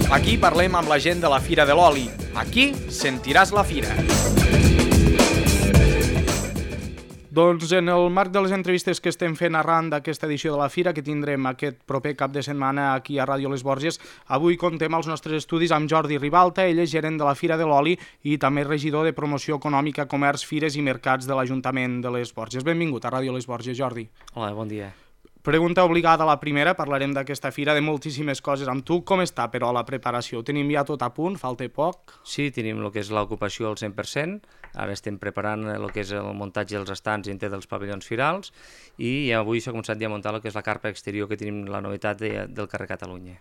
Aquí parlem amb la gent de la Fira de l'Oli. Aquí sentiràs la fira. Doncs en el marc de les entrevistes que estem fent arran d'aquesta edició de la Fira, que tindrem aquest proper cap de setmana aquí a Ràdio Les Borges, avui contem als nostres estudis amb Jordi Ribalta. Ell és gerent de la Fira de l'Oli i també regidor de Promoció Econòmica, Comerç, Fires i Mercats de l'Ajuntament de Les Borges. Benvingut a Ràdio Les Borges, Jordi. Hola, bon dia. Pregunta obligada a la primera, parlarem d'aquesta fira, de moltíssimes coses amb tu. Com està, però, la preparació? Ho tenim ja tot a punt? Falta poc? Sí, tenim el que és l'ocupació al 100%, ara estem preparant el que és el muntatge dels estants dintre dels pavellons firals i avui s'ha començat ja a muntar el que és la carpa exterior, que tenim la novetat del carrer Catalunya.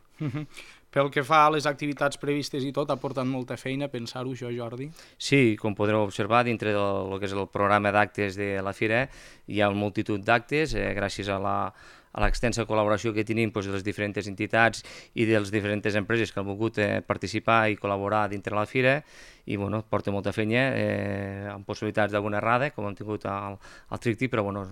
Pel que fa a les activitats previstes i tot, ha portat molta feina pensar-ho, això, Jordi? Sí, com podreu observar, dintre del que és el programa d'actes de la Fira hi ha una multitud d'actes, gràcies a l'extensa col·laboració que tenim de les diferents entitats i de les diferents empreses que han volgut participar i col·laborar dintre la Fira, i bueno, porta molta feina, amb possibilitats d'alguna errada, com hem tingut al tríptic, però bueno,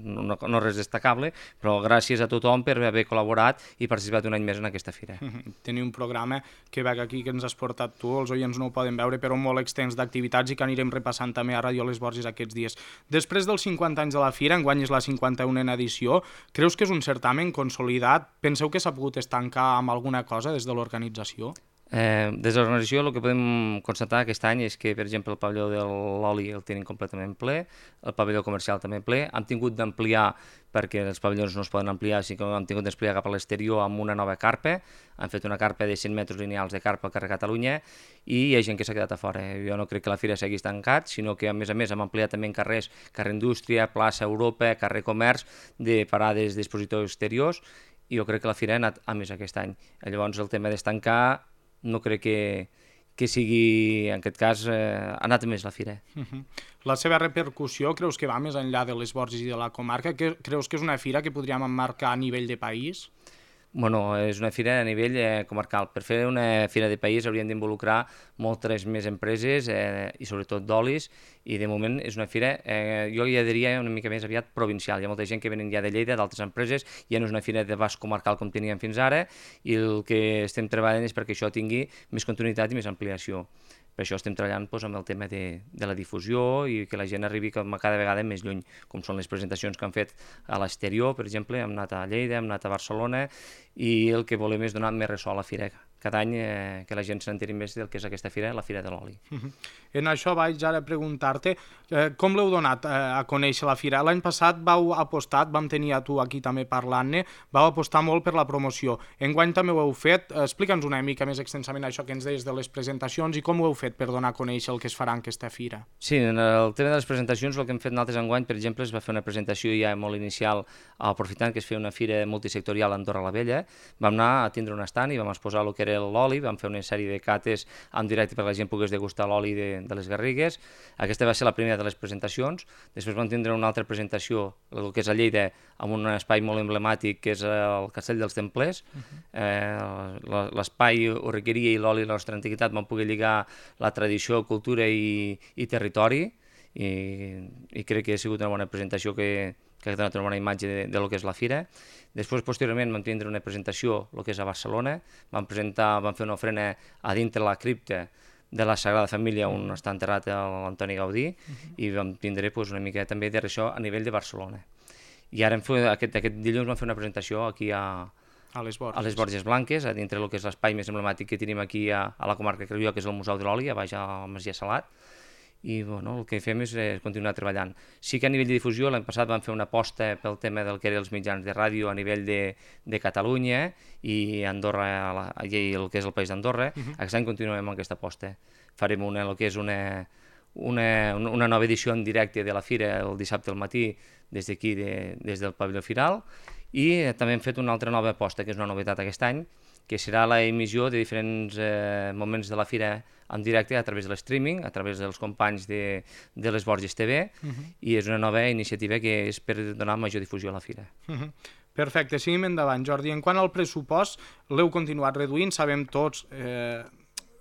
no res destacable, però gràcies a tothom per haver col·laborat i participat un any més en aquesta Fira. Teniu un programa que veig aquí que ens has portat tu, els oients no ho poden veure, però molt extens d'activitats i que anirem repassant també a Ràdio Les Borges aquests dies. Després dels 50 anys de la Fira, enguany és la 51a edició, creus que és un certamen consolidat? Penseu que s'ha pogut estancar amb alguna cosa des de l'organització? Des de l'organització el que podem constatar aquest any és que, per exemple, el pavelló de l'oli el tenim completament ple, el pavelló comercial també ple, hem tingut d'ampliar perquè els pavellons no es poden ampliar, sí que hem tingut d'ampliar cap a l'exterior amb una nova carpa, han fet una carpa de 100 metres lineals de carpa al carrer Catalunya i hi ha gent que s'ha quedat a fora. Jo no crec que la Fira s'hagi tancat, sinó que a més hem ampliat també en carrers, carrer Indústria, plaça Europa, carrer Comerç, de parades d'expositors exteriors, i jo crec que la Fira ha anat a més aquest any. Llavors el tema d'estancar no crec que sigui, en aquest cas, ha anat més la Fira. La seva repercussió creus que va més enllà de les Borges i de la comarca? Creus que és una fira que podríem emmarcar a nivell de país? Bueno, és una fira a nivell comarcal. Per fer una fira de país hauríem d'involucrar moltes més empreses i sobretot d'olis, i de moment és una fira, jo ja diria una mica més aviat provincial. Hi ha molta gent que venen ja de Lleida, d'altres empreses, ja no és una fira de base comarcal com teníem fins ara, i el que estem treballant és perquè això tingui més continuïtat i més ampliació. Per això estem treballant amb el tema de la difusió i que la gent arribi cada vegada més lluny, com són les presentacions que han fet a l'exterior, per exemple, hem anat a Lleida, hem anat a Barcelona, i el que volem és donar més ressò a la Fira. Cada any que la gent s'enteri més del que és aquesta fira, la Fira de l'Oli. En això vaig ara a preguntar-te com l'heu donat a conèixer la Fira. L'any passat vau apostar, vam tenir a tu aquí també parlant-ne, vau apostar molt per la promoció. Enguany també ho heu fet. Explica'ns una mica més extensament això que ens deies de les presentacions i com ho heu fet per donar a conèixer el que es farà en aquesta fira. Sí, en el tema de les presentacions, el que hem fet nosaltres enguany, per exemple, es va fer una presentació ja molt inicial, aprofitant que es feia una fira multisectorial a Andorra la Vella. Vam anar a tindre un estand i vam exposar el que era l'oli, vam fer una sèrie de cates en directe perquè la gent pogués degustar l'oli de les Garrigues. Aquesta va ser la primera de les presentacions. Després vam tindre una altra presentació, el que és a Lleida, amb un espai molt emblemàtic que és el Castell dels Templers. L'espai ho requeria i l'oli, la nostra antiguitat, vam poder lligar la tradició, cultura i territori, i crec que ha sigut una bona presentació que ha donat una bona imatge de lo que és la fira. Després, posteriorment, vam tindre una presentació, el que és a Barcelona, vam fer una ofrena a dintre la cripta de la Sagrada Família, on està enterrat l'Antoni Gaudí, i vam tindre una mica també de ressò a nivell de Barcelona. I ara aquest dilluns vam fer una presentació aquí a les Borges Blanques, a dintre del que és l'espai més emblemàtic que tenim aquí a la comarca de Creulló, que és el Museu de l'Oli, a baix al Masia Salat, i bueno, el que fem és continuar treballant. Sí que a nivell de difusió l'any passat vam fer una aposta pel tema del que eren els mitjans de ràdio a nivell de Catalunya i Andorra, i el que és el País d'Andorra. Aquest any continuem amb aquesta aposta. Farem el que és una nova edició en directe de la Fira el dissabte al matí des d'aquí, des del pavelló Firal, i també hem fet una altra nova aposta, que és una novetat aquest any, que serà l'emissió de diferents moments de la Fira en directe a través de l'streaming, a través dels companys de les Borges TV, i és una nova iniciativa que és per donar major difusió a la Fira. Perfecte, seguim endavant, Jordi. En quant al pressupost, l'heu continuat reduint, sabem tots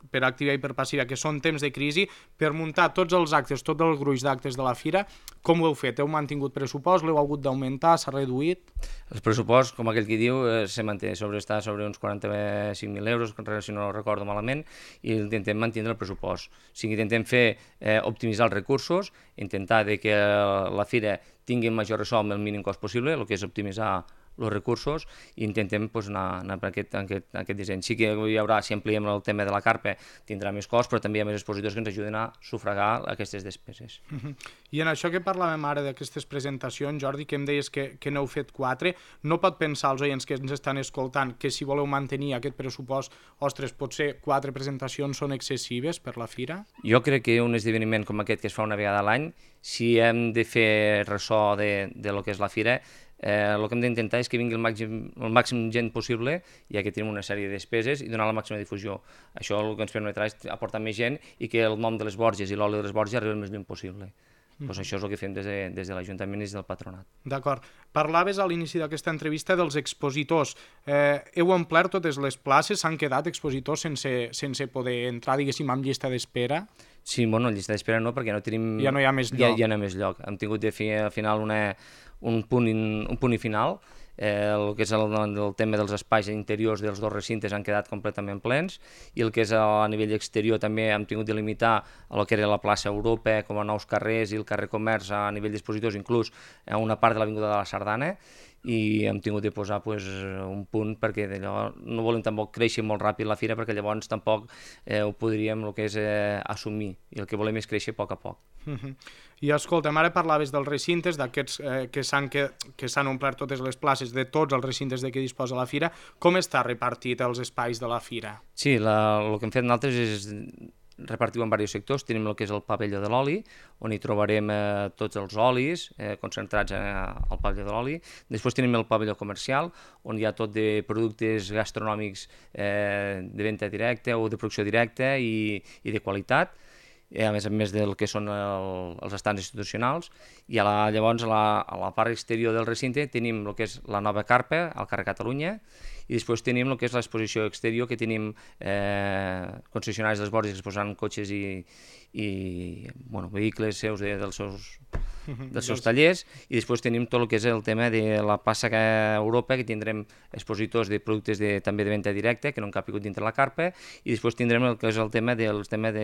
per activa i per passiva, que són temps de crisi, per muntar tots els actes, tot el gruix d'actes de la fira, com ho heu fet? Heu mantingut pressupost? L'heu hagut d'augmentar? S'ha reduït? El pressupost, com aquell que diu, se manté, està sobre uns 45.000 euros, si no recordo malament, i intentem mantenir el pressupost. O sigui, intentem optimitzar els recursos, intentar que la fira tingui el major ressò amb el mínim cost possible, el que és optimitzar els recursos, i intentem anar per aquest disseny. Sí que hi haurà, si ampliem el tema de la carpa, tindrà més cost, però també hi ha més expositors que ens ajuden a sufragar aquestes despeses. I en això que parlàvem ara d'aquestes presentacions, Jordi, que em deies que n'heu fet 4, no pot pensar els oients que ens estan escoltant que si voleu mantenir aquest pressupost, ostres, potser 4 presentacions són excessives per la fira? Jo crec que un esdeveniment com aquest que es fa una vegada a l'any, si hem de fer ressò de lo que és la fira, el que hem d'intentar és que vingui el màxim gent possible, ja que tenim una sèrie de despeses, i donar la màxima difusió. Això el que ens permetrà és aportar més gent i que el nom de les Borges i l'oli de les Borges arribi el més lluny possible. Doncs això és el que fem des de l'Ajuntament i des del Patronat. D'acord. Parlaves a l'inici d'aquesta entrevista dels expositors. Heu omplert totes les places? S'han quedat expositors sense poder entrar, diguéssim, amb llista d'espera? Sí, bueno, llista d'espera no, perquè no tenim... Ja no hi ha més lloc. Ja no hi ha més lloc. Hem tingut de fer al final un punt i final. El que és el tema dels espais interiors dels dos recintes han quedat completament plens, i el que és a nivell exterior també hem tingut de limitar el que era la plaça Europa com a nous carrers i el carrer Comerç a nivell d'expositors, inclús a una part de l'Avinguda de la Sardana, i hem tingut de posar un punt perquè no volem tampoc créixer molt ràpid la fira, perquè llavors tampoc ho podríem assumir, i el que volem és créixer a poc a poc. I escolta'm, ara parlaves dels recintes, d'aquests que s'han omplert totes les places, de tots els recintes de què disposa la fira. Com està repartit els espais de la fira? Sí, el que hem fet nosaltres és repartiu en diversos sectors. Tenim el que és el pavelló de l'oli, on hi trobarem tots els olis concentrats al pavelló de l'oli. Després tenim el pavelló comercial, on hi ha tot de productes gastronòmics de venda directa o de producció directa i de qualitat, a més del que són els estants institucionals. I llavors a la part exterior del recinte tenim el que és la nova carpa al carrer Catalunya, i després tenim el que és l'exposició exterior, que tenim concessionaris dels Borges exposant cotxes i vehicles seus dels seus tallers, i després tenim tot el que és el tema de la plaça Europa, que tindrem expositors de productes també de venda directa, que no han capigut dintre la carpa, i després tindrem el que és el tema que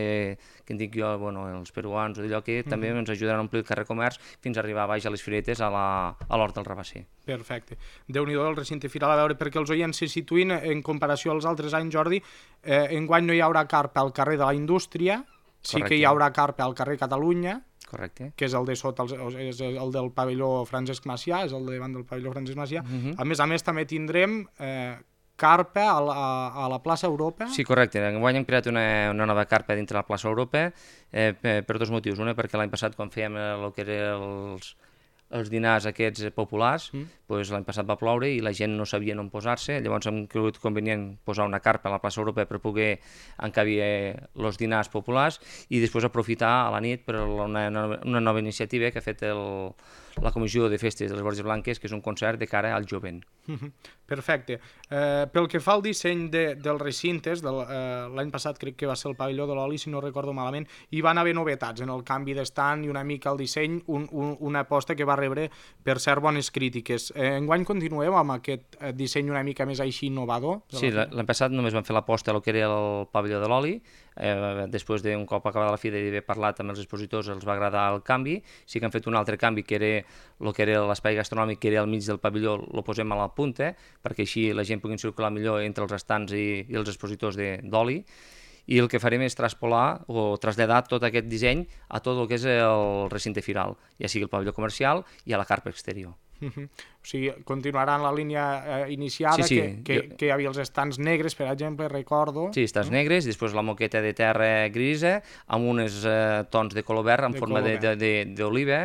en dic jo, els peruans o d'allò, que també ens ajudaran a omplir el carrer Comerç fins a arribar a baix a les firetes a l'Hort del Rabasser. Perfecte. Déu-n'hi-do el recinte firal, a veure, perquè els oients se situïn en comparació als altres anys, Jordi. Enguany no hi haurà carpa al carrer de la Indústria, sí que hi haurà carpa al carrer Catalunya, correcte, que és el de sota, és el del pavelló Francesc Macià, és el de davant del pavelló Francesc Macià. A més també tindrem carpa a la plaça Europa. Sí, correcte. Enguany hem creat una nova carpa dintre la plaça Europa per dos motius. Una, perquè l'any passat, quan fèiem el que eren els dinars aquests populars, l'any passat va ploure i la gent no sabia on posar-se, llavors hem cregut convenient posar una carpa a la plaça Europa per poder encabir els dinars populars, i després aprofitar a la nit per una nova iniciativa que ha fet la Comissió de Festes de les Borges Blanques, que és un concert de cara al jovent. Perfecte. Pel que fa al disseny dels recintes, l'any passat crec que va ser el pavelló de l'oli, si no recordo malament, hi van haver novetats en el canvi d'estand i una mica el disseny, una aposta que va rebre, per cert, bones crítiques. Enguany continueu amb aquest disseny una mica més així innovador? Sí, l'any passat només vam fer l'aposta a lo que era el pavelló de l'oli. Després d'un cop acabada la fira i d'haver parlat amb els expositors, els va agradar el canvi. Sí que han fet un altre canvi, que era l'espai gastronòmic, que era al mig del pavelló, el posem a la punta, perquè així la gent pugui circular millor entre els estants i els expositors d'oli. I el que farem és traspolar o traslladar tot aquest disseny a tot el que és el recinte firal, ja sigui el pavelló comercial i a la carpa exterior. O sigui, continuaran la línia iniciada, que hi havia els estants negres, per exemple, recordo. Sí, estants negres, després la moqueta de terra grisa, amb uns tons de color verd en forma d'oliva,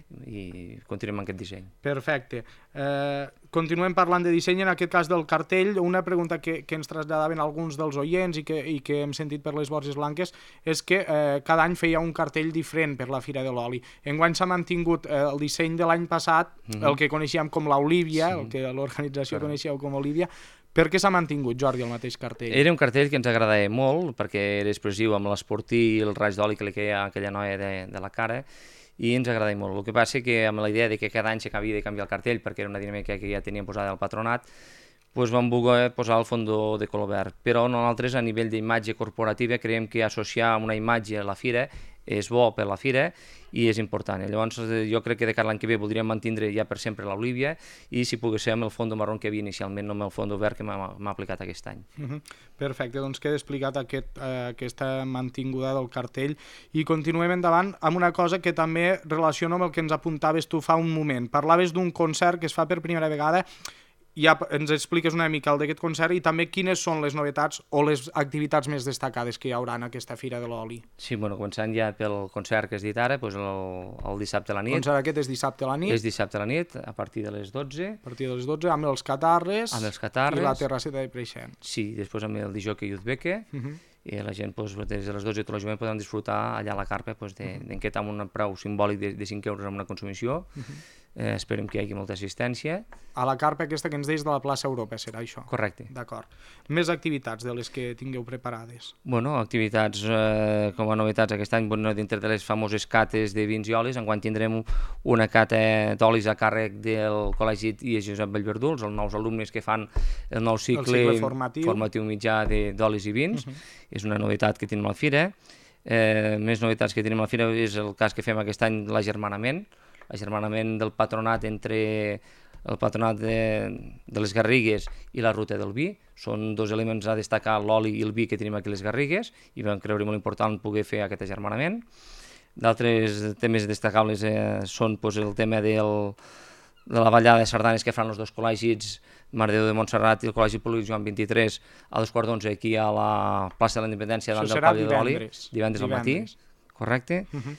i continuem amb aquest disseny. Perfecte. Continuem parlant de disseny, en aquest cas del cartell. Una pregunta que ens traslladaven alguns dels oients i que hem sentit per les Borges Blanques és que cada any feia un cartell diferent per la Fira de l'Oli. Enguany s'ha mantingut el disseny de l'any passat, el que coneixíem com l'Olívia, el que l'organització coneixeu com Olívia, Per què s'ha mantingut, Jordi, el mateix cartell? Era un cartell que ens agradava molt, perquè era expressiu amb l'esportí i el raig d'oli que li queia a aquella noia de la cara, i ens agradava molt. El que passa que amb la idea de que cada any s'havia de canviar el cartell, perquè era una dinàmica que ja teníem posada al patronat, doncs vam voler posar el fondó de color verd. Però nosaltres, a nivell d'imatge corporativa, creiem que associar una imatge a la fira és bo per la fira i és important. Llavors, jo crec que de cara a l'any que ve voldríem mantenir ja per sempre l'Olívia i, si pogués ser, amb el fondo marró que havia inicialment, no amb el fondo verd que m'ha aplicat aquest any. Perfecte, doncs queda explicat aquesta mantinguda del cartell i continuem endavant amb una cosa que també relaciona amb el que ens apuntaves tu fa un moment. Parlaves d'un concert que es fa per primera vegada. Ja ens expliques una mica el d'aquest concert i també quines són les novetats o les activitats més destacades que hi haurà en aquesta Fira de l'Oli. Sí, bueno, començant ja pel concert que has dit ara, doncs el dissabte a la nit. El concert aquest és dissabte a la nit. És dissabte a la nit, a partir de les 12. A partir de les 12, amb els catarres. Amb els catarres. I la terrasseta de Preixent. Sí, després amb el disjockey Uzbeke. I la gent, des de les 12 tot el jovent poden disfrutar allà a la carpa d'enquest amb un preu simbòlic de 5 euros amb una consumició. Esperem que hi hagi molta assistència. A la carpa aquesta que ens deies de la plaça Europa serà això? Correcte. D'acord. Més activitats de les que tingueu preparades? Bueno, activitats com a novetats aquest any, dintre de les famoses cates de vins i olis, enguany tindrem una cata d'olis a càrrec del Col·legi I. Josep Vallverdú, els nous alumnes que fan el nou cicle formatiu mitjà d'olis i vins. És una novetat que tenim a la fira. Més novetats que tenim a la fira és el cas que fem aquest any, l'agermanament del patronat entre el patronat de les Garrigues i la ruta del vi. Són dos elements a destacar, l'oli i el vi que tenim aquí a les Garrigues, i vam creure molt important poder fer aquest agermanament. D'altres temes destacables són el tema de la ballada de sardanes que fan els dos col·legis, Mare de Déu de Montserrat i el Col·legi Polític Joan 23, a 2:15 aquí a la plaça de la Independència davant del Pati de l'Oli, divendres al matí, correcte.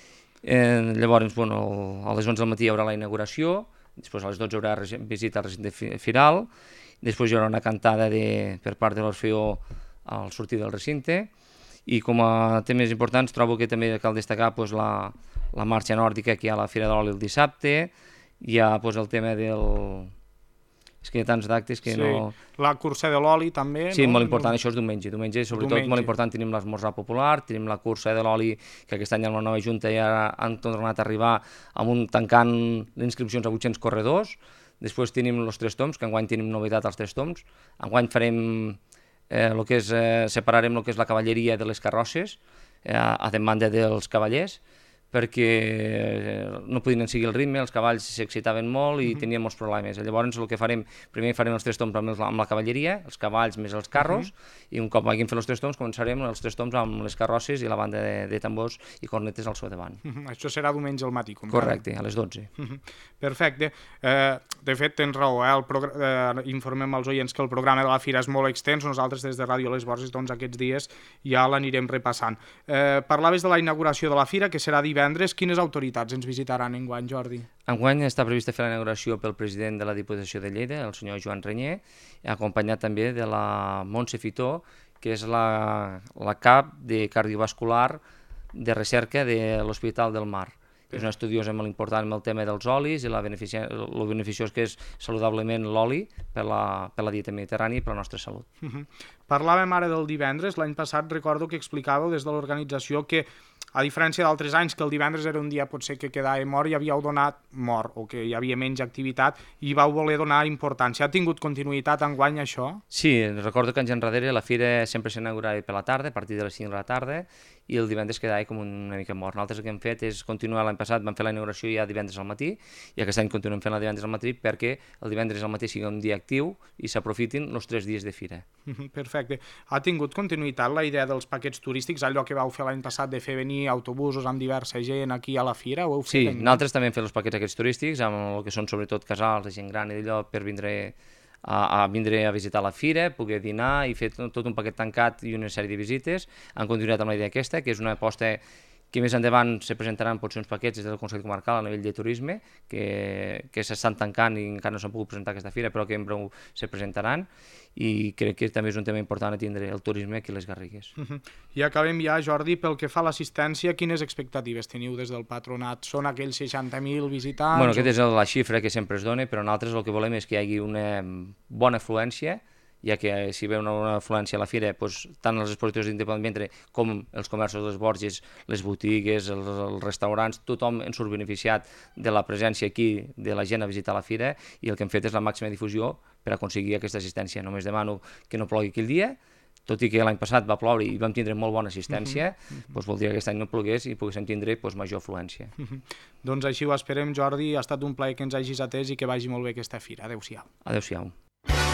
Llavors, a les 11 del matí hi haurà la inauguració, després a les 12 hi haurà visita al recinte firal, després hi haurà una cantada per part de l'Orfeó al sortir del recinte, i com a temes importants trobo que també cal destacar la marxa nòrdica que hi ha a la Fira de l'Oli el dissabte, hi ha el tema del... És que hi ha tants d'actes que no... La cursa de l'oli també. Sí, molt important, això és diumenge. Diumenge, sobretot, molt important, tenim l'esmorzar popular, tenim la cursa de l'oli, que aquest any amb la nova Junta ja han tornat a arribar tancant les inscripcions a 800 corredors. Després tenim els 3 toms, que enguany tenim novetat als 3 toms. Enguany farem separarem el que és la cavalleria de les carrosses, a demanda dels cavallers, perquè no podien seguir el ritme, els cavalls s'excitaven molt i tenien molts problemes. Llavors el que farem, primer farem els 3 toms amb la cavalleria, els cavalls més els carros, i un cop hàgim fet els 3 toms començarem els 3 toms amb les carrosses i la banda de tambors i cornetes al seu davant. Això serà diumenge al matí, com correcte, a les 12. Perfecte. De fet, tens raó, informem als oients que el programa de la Fira és molt extens, nosaltres des de Ràdio Les Borges aquests dies ja l'anirem repassant. Parlaves de la inauguració de la Fira, que serà divendres. Quines autoritats ens visitaran enguany, Jordi? Enguany està prevista fer la inauguració pel president de la Diputació de Lleida, el senyor Joan Renyer, acompanyat també de la Montse Fitó, que és la cap de cardiovascular de recerca de l'Hospital del Mar. És una estudiosa molt important amb el tema dels olis i el beneficiós que és saludablement l'oli per la dieta mediterrània i per la nostra salut. Parlàvem ara del divendres. L'any passat recordo que explicàveu des de l'organització que, a diferència d'altres anys, que el divendres era un dia potser que quedava mort, i havíeu donat mort, o que hi havia menys activitat, i vau voler donar importància. Ha tingut continuïtat enguany això? Sí, recordo que anys enrere la fira sempre s'inaugurava per la tarda, a partir de les 5 de la tarda, i el divendres quedava com una mica mort. Nosaltres el que hem fet és continuar. L'any passat vam fer la inauguració ja divendres al matí, i aquest any continuem fent la divendres al matí perquè el divendres al matí sigui un dia actiu i s'aprofitin els 3 dies de fira. Perfecte. Ha tingut continuïtat la idea dels paquets turístics, allò que vau fer l'any passat de fer venir autobusos amb diversa gent aquí a la fira? Sí, nosaltres també hem fet els paquets aquests turístics, amb el que són sobretot casals de gent gran i d'allò, per vindre a visitar la fira, poder dinar i fer tot un paquet tancat i una sèrie de visites. Han continuat amb la idea aquesta, que és una aposta que més endavant se presentaran potser uns paquets des del Consell Comarcal a nivell de turisme, que s'estan tancant i encara no s'han pogut presentar aquesta fira, però que en breu se presentaran, i crec que també és un tema important a tindre el turisme aquí a les Garrigues. I acabem ja, Jordi, pel que fa a l'assistència, quines expectatives teniu des del patronat? Són aquells 60.000 visitants? Aquesta és la xifra que sempre es dona, però nosaltres el que volem és que hi hagi una bona afluència, ja que si ve una afluència a la fira, tant els expositors independentment com els comerços de les Borges, les botigues, els restaurants, tothom en surt beneficiat de la presència aquí de la gent a visitar la fira, i el que hem fet és la màxima difusió per aconseguir aquesta assistència. Només demano que no plogui aquell dia, tot i que l'any passat va ploure i vam tindre molt bona assistència, voldria que aquest any no plogués i poguéssim tindre major afluència. Doncs així ho esperem, Jordi. Ha estat un plaer que ens hagis atès i que vagi molt bé aquesta fira. Adéu-siau. Adéu-siau.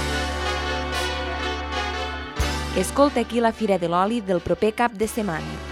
Escolta aquí la Fira de l'Oli del proper cap de setmana.